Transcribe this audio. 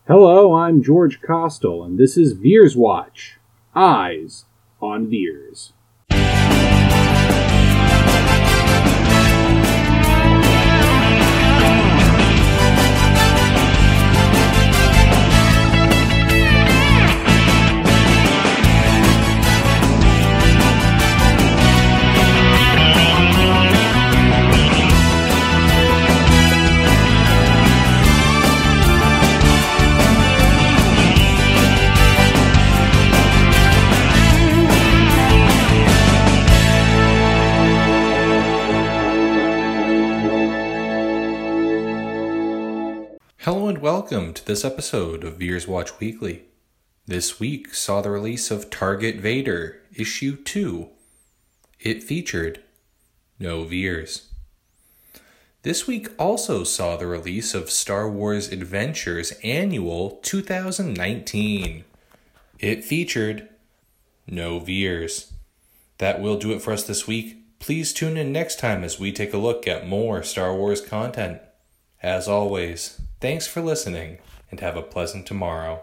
Hello, I'm George Costel, and this is Veers Watch. Eyes on Veers. Hello and welcome to this episode of Veers Watch Weekly. This week saw the release of Target Vader, Issue 2. It featured no Veers. This week also saw the release of Star Wars Adventures Annual 2019. It featured no Veers. That will do it for us this week. Please tune in next time as we take a look at more Star Wars content. As always, thanks for listening, and have a pleasant tomorrow.